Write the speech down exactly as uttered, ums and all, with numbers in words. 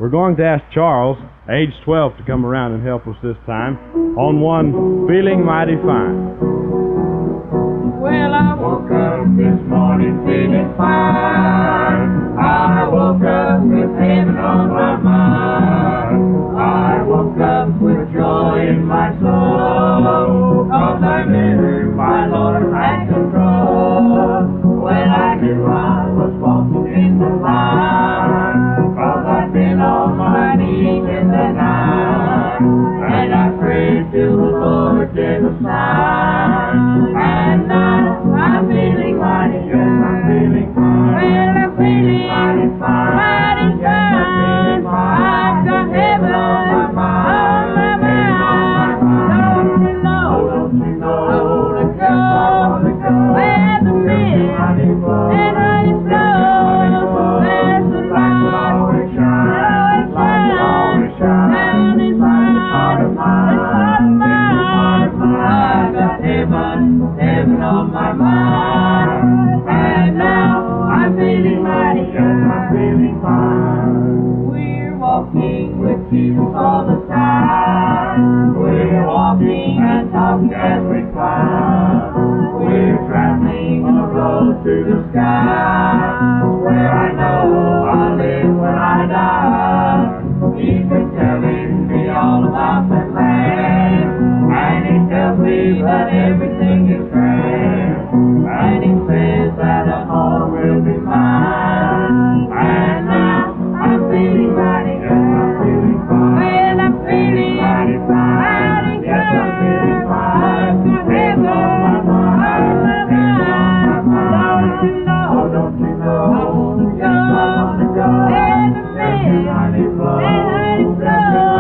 We're going to ask Charles, age twelve, to come around and help us this time on one, Feeling Mighty Fine. Well, I woke up this morning feeling fine. I woke up with heaven on my mind. I woke up with joy in my soul, 'cause I knew my Lord had control. When I knew I was walking in the light, 'cause I've been on my knees in the night, and I prayed to the Lord in the sign. And now I'm feeling mighty good, I'm feeling fine. Well, I'm feeling mighty fine, mighty fine. I've got heaven on my mind, on my mind. Don't you know, don't you know, I wanna go, where the milk and honey flow. There's the light, always shine, always shine, down inside the heart of mine, I've got heaven, heaven on my mind. And now I'm feeling mighty good, I'm feeling fine. We're walking with Jesus all the time. We're walking and talking as we climb. We're traveling on a road to the sky, where I know I'll live when I die. He's been telling me all about that land, and he tells me that everything is grand, and he says that a home will be mine. And now I'm feeling mighty good, I'm feeling fine. Well, I'm feeling mighty fine, yes, I'm feeling fine. Heaven on my mind, heaven on my mind. Don't you know, oh, don't you know, I wanna go, yes, I wanna go. There's the mighty flow, there's the mighty flow.